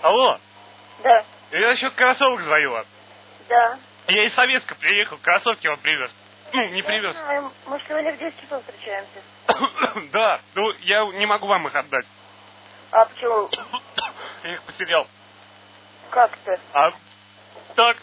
Алло. Да. Я насчет кроссовок звоню вам. Да. Я из Советска приехал, кроссовки вам привез. Ну, не привез. Знаю. Мы сегодня в 10 часов встречаемся. Да, ну я не могу вам их отдать. А почему? Я их потерял. Как ты? Так.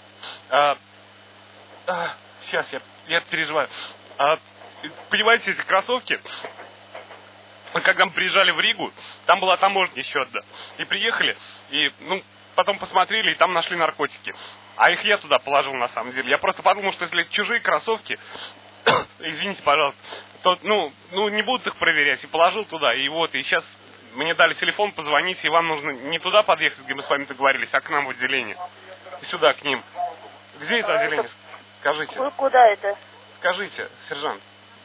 Сейчас, я переживаю. Понимаете, эти кроссовки, когда мы приезжали в Ригу, там была таможня еще одна. И приехали, и потом посмотрели, и там нашли наркотики. А их я туда положил на самом деле. Я просто подумал, что если чужие кроссовки, извините, пожалуйста, то не будут их проверять. И положил туда. И вот, и сейчас мне дали телефон, позвоните, и вам нужно не туда подъехать, где мы с вами договорились, а к нам в отделение. И сюда, к ним. Где это отделение? Скажите. Куда это? Скажите, сержант.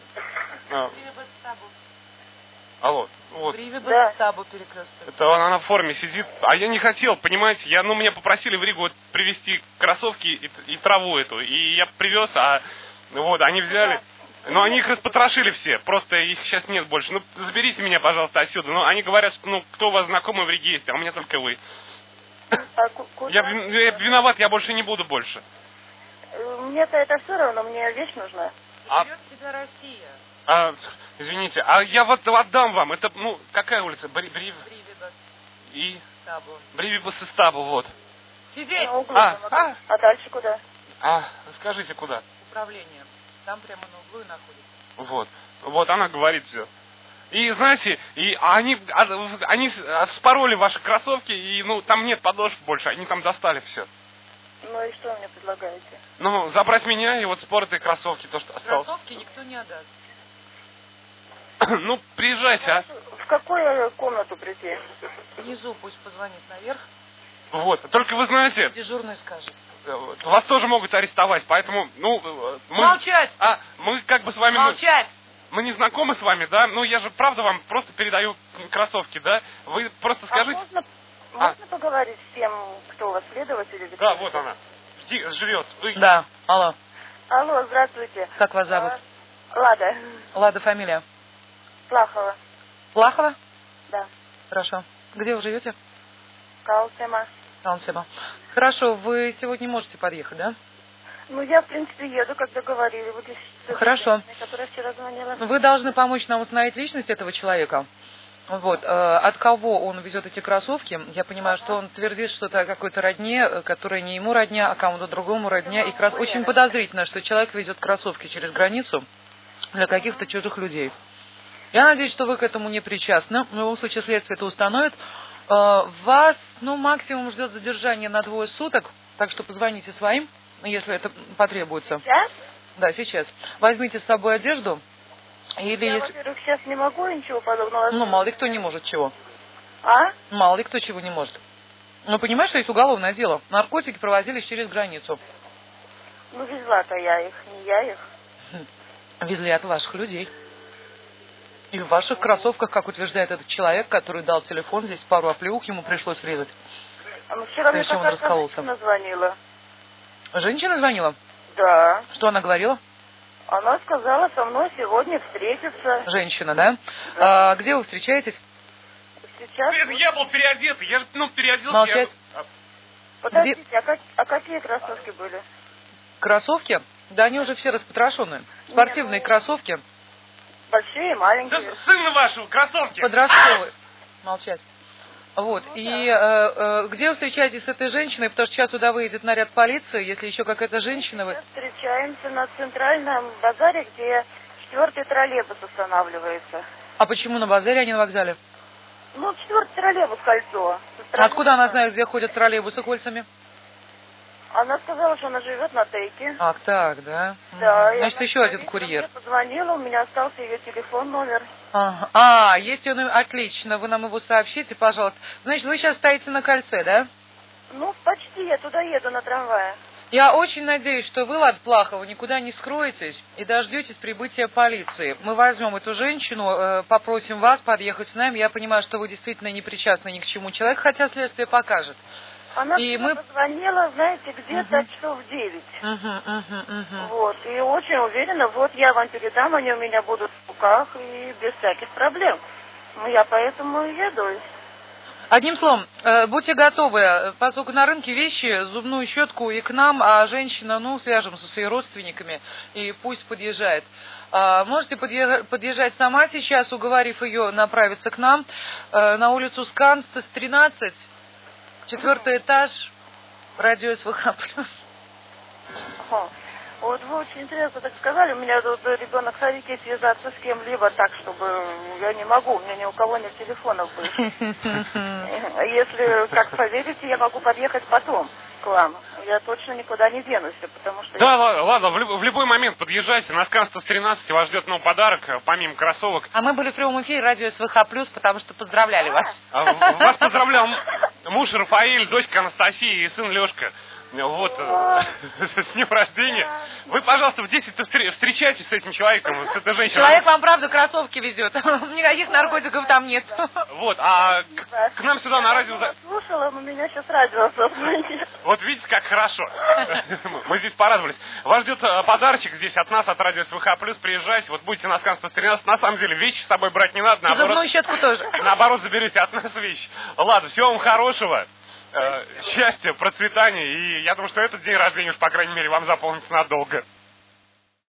Алло, вот. Да. Это она в форме сидит. А я не хотел, понимаете, меня попросили в Ригу привезти кроссовки и траву эту. И я привез, они взяли. Но они их распотрошили все, просто их сейчас нет больше. Заберите меня, пожалуйста, отсюда. Они говорят, что, кто у вас знакомый в Риге есть, а у меня только вы. Я виноват, я больше не буду больше. Мне-то это все равно, мне вещь нужна. Берет тебя Россия. Извините, я вот отдам вам. Это, какая улица? Бривибас. И? Табу. Бривибас и Стабу, вот. Сидеть! А дальше куда? Скажите, куда? Управление. Там прямо на углу и находится. Вот она говорит все. И знаете, они вспороли ваши кроссовки, и там нет подошв больше, они там достали все. Ну и что вы мне предлагаете? Забрать меня и вот споротые кроссовки, то, что осталось. Кроссовки никто не отдаст. Приезжайте, В какую комнату прийти? Внизу пусть позвонит наверх. Вот, только вы знаете... Дежурный скажет. Вас тоже могут арестовать, поэтому, Молчать! Мы как бы с вами... Молчать! Мы не знакомы с вами, да? Я же правда вам просто передаю кроссовки, да? Вы просто скажите... Можно поговорить с тем, кто у вас следователь или кто? Да, вот она. Живет. Да, алло. Алло, здравствуйте. Как вас зовут? Лада. Лада, фамилия? Плахова. Плахова? Да. Хорошо. Где вы живете? Каусема. Каусема. Хорошо, вы сегодня можете подъехать, да? Я, в принципе, еду, как договорили. Вот здесь хорошо. Которая вчера звонила. Вы должны помочь нам установить личность этого человека. От кого он везет эти кроссовки? Я понимаю, что он твердит что-то о какой-то родне, которая не ему родня, а кому-то другому родня. И очень подозрительно, что человек везет кроссовки через границу для каких-то чужих людей. Я надеюсь, что вы к этому не причастны. В любом случае, следствие это установит. Вас, максимум ждет задержание на 2 суток. Так что позвоните своим, если это потребуется. Сейчас? Да, сейчас. Возьмите с собой одежду. Я, во-первых, сейчас не могу ничего подобного. Мало ли кто не может чего. Мало ли кто чего не может. Понимаешь, что есть уголовное дело. Наркотики провозились через границу. Везла-то я их, не я их. Везли от ваших людей. И в ваших кроссовках, как утверждает этот человек, который дал телефон, здесь пару оплеух ему пришлось врезать. Вчера мне какая-то женщина звонила. Женщина звонила? Да. Что она говорила? Она сказала со мной сегодня встретиться. Женщина, да? Где вы встречаетесь? Сейчас. Я был переодетый, я же переоделся. Молчать. Подождите, а какие кроссовки были? Кроссовки? Да они уже все распотрошенные. Спортивные кроссовки. Большие, маленькие. Да, сына вашего, кроссовки. Подростковые. Молчать. Где вы встречаетесь с этой женщиной? Потому что сейчас сюда выйдет наряд полиции, если еще какая-то женщина... Мы встречаемся на центральном базаре, где 4-й троллейбус останавливается. А почему на базаре, а не на вокзале? 4-й троллейбус кольцо. Откуда она знает, где ходят троллейбусы кольцами? Она сказала, что она живет на Тейке. Ах так, да? Да. Значит, еще один курьер. Я позвонила, у меня остался ее телефон, номер. Есть он, отлично, вы нам его сообщите, пожалуйста. Значит, вы сейчас стоите на кольце, да? Почти, я туда еду на трамвае. Я очень надеюсь, что вы, Лада Плахова, никуда не скроетесь и дождетесь прибытия полиции. Мы возьмем эту женщину, попросим вас подъехать с нами. Я понимаю, что вы действительно не причастны ни к чему человеку, хотя следствие покажет. Она позвонила, знаете, где-то часов 9. И очень уверена, я вам передам, они у меня будут в руках и без всяких проблем. Я поэтому и еду. Одним словом, будьте готовы, поскольку на рынке вещи, зубную щетку и к нам, а женщина, свяжем со своими родственниками, и пусть подъезжает. Можете подъезжать сама сейчас, уговорив ее направиться к нам на улицу Сканстес, 13, 4-й этаж, радио СВХ+. Вот вы очень интересно так сказали, у меня тут ребенок в садике, связаться с кем-либо так, чтобы я не могу, у меня ни у кого нет телефонов больше. Если, как поверите, я могу подъехать потом к вам. Я точно никуда не денусь, потому что... Да, ладно, в любой момент подъезжайте, на Сканстес 13 вас ждет новый подарок, помимо кроссовок. А мы были в прямом эфире радио СВХ+, потому что поздравляли вас. Вас поздравлял муж Рафаэль, дочка Анастасия и сын Лешка. Вот, с днем рождения. Вы, пожалуйста, в 10 встречайтесь с этим человеком, с этой женщиной. Человек вам, правда, кроссовки везет. Никаких наркотиков там нет. Вот, а к нам сюда на радио... Слушала, но меня сейчас радио позвонит. Вот видите, как хорошо. Мы здесь порадовались. Вас ждет подарочек здесь от нас, от радио СВХ+. Приезжайте, вот будете на Сканстес 13. На самом деле, вещи с собой брать не надо. И зубную щетку тоже. Наоборот, заберете от нас вещи. Ладно, всего вам хорошего. Счастья, процветания, и я думаю, что этот день рождения уж, по крайней мере, вам запомнится надолго.